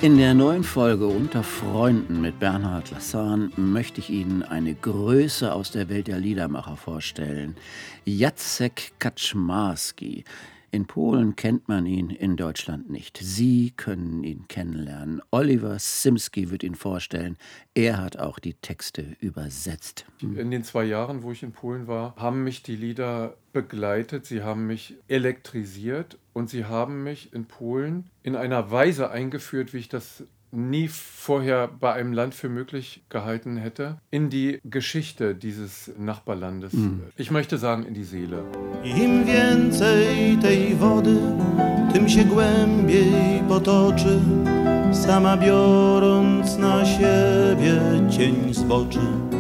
In der neuen Folge Unter Freunden mit Bernhard Lassan möchte ich Ihnen eine Größe aus der Welt der Liedermacher vorstellen. Jacek Kaczmarski. In Polen kennt man ihn, in Deutschland nicht. Sie können ihn kennenlernen. Oliver Szymski wird ihn vorstellen. Er hat auch die Texte übersetzt. In den 2 Jahren, wo ich in Polen war, haben mich die Lieder begleitet, sie haben mich elektrisiert und sie haben mich in Polen in einer Weise eingeführt, wie ich das nie vorher bei einem Land für möglich gehalten hätte, in die Geschichte dieses Nachbarlandes. Ich möchte sagen, in die Seele. Im więcej tej wody, tym się głębiej potoczy, sama biorąc na siebie cień zboczy.